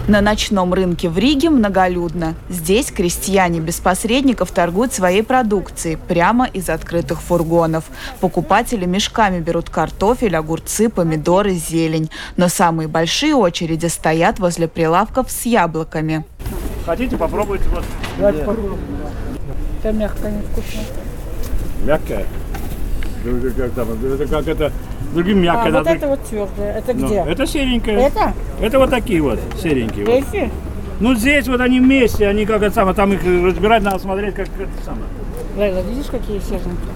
На ночном рынке в Риге многолюдно. Здесь крестьяне без посредников торгуют своей продукцией прямо из открытых фургонов. Покупатели мешками берут картофель, огурцы, помидоры, зелень. Но самые большие очереди стоят возле прилавков с яблоками. Хотите попробовать? Вот. Давайте попробуем. Это мягкое, невкусное. Мягкое? Это как это? Другим мягкое. Вот это вот твердое. Это где? Это серенькое. Это? Это вот такие вот серенькие. Эти? Ну здесь вот они вместе, они как это самое, там их разбирать надо смотреть, как это самое. Лейла, видишь, какие серенькие?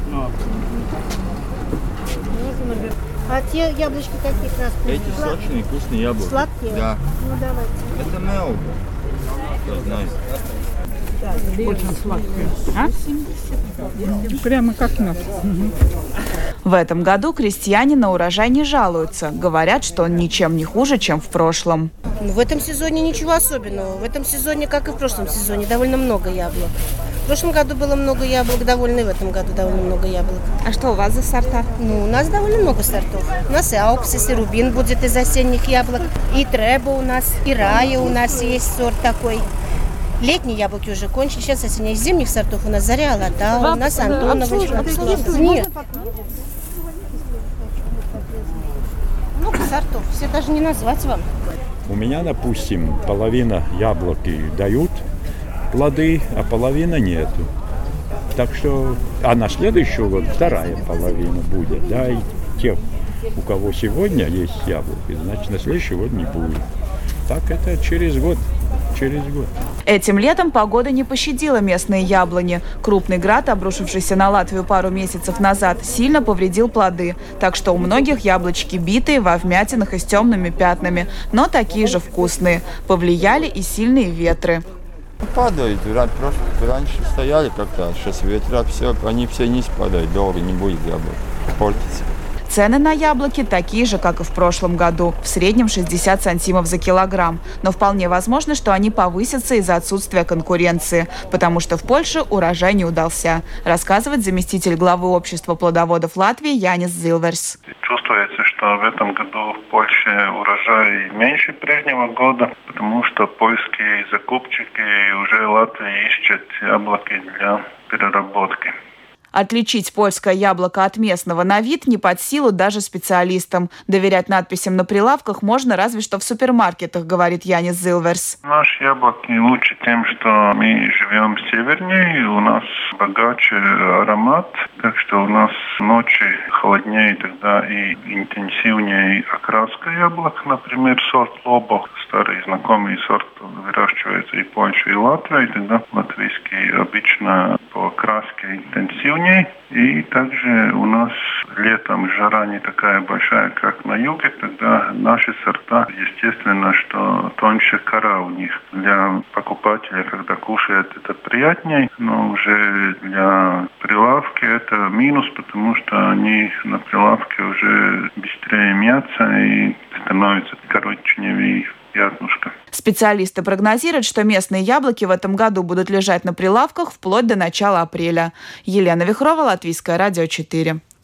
А те яблочки какие красные? Эти сочные, вкусные яблоки. Сладкие? Да. Ну давайте. Это мелко. Я знаю. Очень сладкие. А? Прямо как мед. В этом году крестьяне на урожай не жалуются. Говорят, что он ничем не хуже, чем в прошлом. В этом сезоне ничего особенного. В этом сезоне, как и в прошлом сезоне, довольно много яблок. В прошлом году было много яблок, довольно и в этом году довольно много яблок. А что у вас за сорта? Ну, у нас довольно много сортов. У нас и Ауксис, и Рубин будет из осенних яблок, и Треба у нас, и Рая у нас есть сорт такой. Летние яблоки уже кончились, сейчас осенних, зимних сортов у нас Заря Алатау, у нас Антоновочка. Нет. Много сортов, все даже не назвать вам. У меня, допустим, половина яблоки дают плоды, а половина нету. Так что, а на следующий год вторая половина будет, да, и тех, у кого сегодня есть яблоки, значит, на следующий год не будет. Так это через год. Этим летом погода не пощадила местные яблони. Крупный град, обрушившийся на Латвию пару месяцев назад, сильно повредил плоды. Так что у многих яблочки битые, во вмятинах и с темными пятнами, но такие же вкусные. Повлияли и сильные ветры. Падают. Раньше стояли как-то, сейчас ветра, все, они все не спадают, долго не будет яблок, портится. Цены на яблоки такие же, как и в прошлом году. В среднем 60 сантимов за килограмм. Но вполне возможно, что они повысятся из-за отсутствия конкуренции, потому что в Польше урожай не удался, рассказывает заместитель главы общества плодоводов Латвии Янис Зилверс. Чувствуется, что в этом году в Польше урожай меньше прежнего года, потому что польские закупщики уже в Латвии ищут яблоки для переработки. Отличить польское яблоко от местного на вид не под силу даже специалистам. Доверять надписям на прилавках можно разве что в супермаркетах, говорит Янис Зилверс. Наши яблоки лучше тем, что мы живем севернее, у нас богаче аромат, так что у нас ночи холоднее тогда и интенсивнее окраска яблок. Например, сорт Лобо, старый знакомый сорт, выращивается и в Польше, и в Латвии, и тогда латвийский обычно по окраске интенсивнее. И также у нас летом жара не такая большая, как на юге, тогда наши сорта, естественно, что тоньше кора у них. Для покупателя, когда кушает, это приятнее, но уже для прилавки это минус, потому что они на прилавке уже быстрее мятся и становятся коричневее. Специалисты прогнозируют, что местные яблоки в этом году будут лежать на прилавках вплоть до начала апреля. Елена Вихрова, Латвийское радио 4.